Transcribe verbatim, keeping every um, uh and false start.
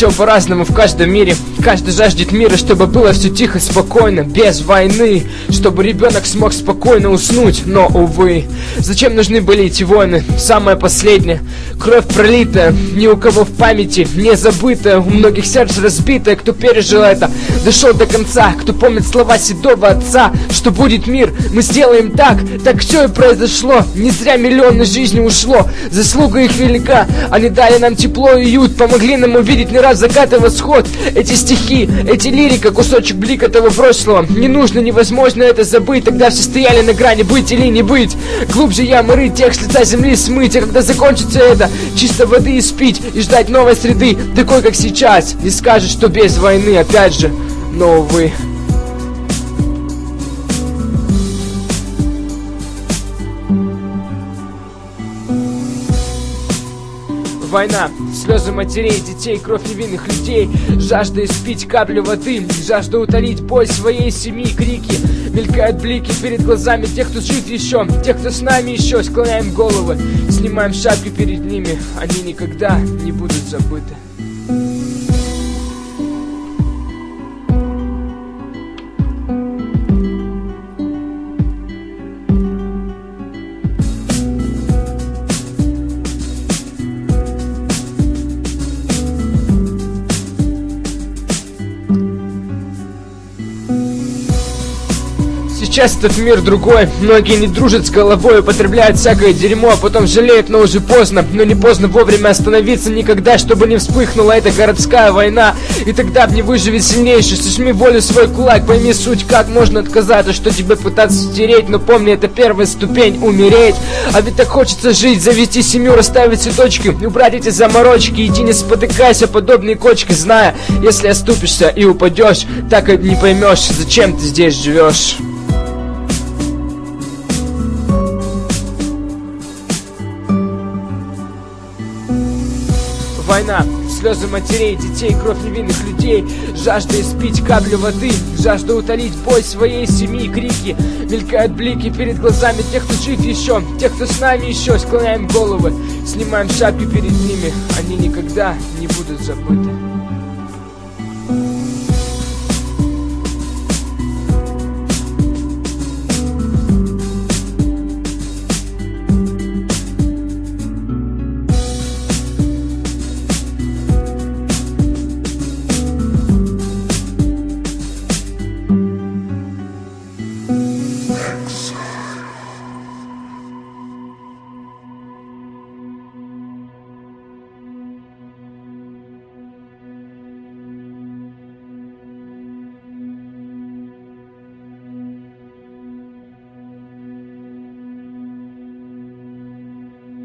все по-разному в каждом мире. Каждый жаждет мира, чтобы было все тихо, спокойно, без войны, чтобы ребенок смог спокойно уснуть. Но, увы, зачем нужны были эти войны? Самое последнее. Кровь пролитая, ни у кого в памяти не забытая, у многих сердце разбитое. Кто пережил это, дошел до конца, кто помнит слова седого отца, что будет мир, мы сделаем так. Так все и произошло, не зря миллионы жизней ушло. Заслуга их велика, они дали нам тепло и уют, помогли нам увидеть не раз закат и восход. Эти стихи, эти лирика, кусочек блика того прошлого. Не нужно, невозможно это забыть. Тогда все стояли на грани быть или не быть. Глубже ямы рыть, тех с лица земли смыть. А когда закончится это, чисто воды испить и ждать новой среды, такой как сейчас. Не скажешь, что без войны, опять же, но увы. Война, слезы матерей, детей, кровь невинных людей, жажда испить каплю воды, жажда утолить боль своей семьи, крики. Мелькают блики перед глазами тех, кто жив еще, тех, кто с нами еще. Склоняем головы, снимаем шапки перед ними, они никогда не будут забыты. Сейчас этот мир другой, многие не дружат с головой, употребляют всякое дерьмо, а потом жалеют, но уже поздно. Но не поздно вовремя остановиться никогда, чтобы не вспыхнула эта городская война. И тогда в ней выживет сильнейший, сожми волю свой кулак, пойми суть, как можно отказаться, что тебе пытаться стереть. Но помни, это первая ступень, умереть. А ведь так хочется жить, завести семью, расставить цветочки, убрать эти заморочки, иди не спотыкайся, подобные кочки, зная, если оступишься и упадешь, так и не поймешь, зачем ты здесь живешь. Война, слезы матерей, детей, кровь невинных людей, жажда испить каплю воды, жажда утолить боль своей семьи, крики. Мелькают блики перед глазами тех, кто жив еще, тех, кто с нами еще. Склоняем головы, снимаем шапки перед ними, они никогда не будут забыты.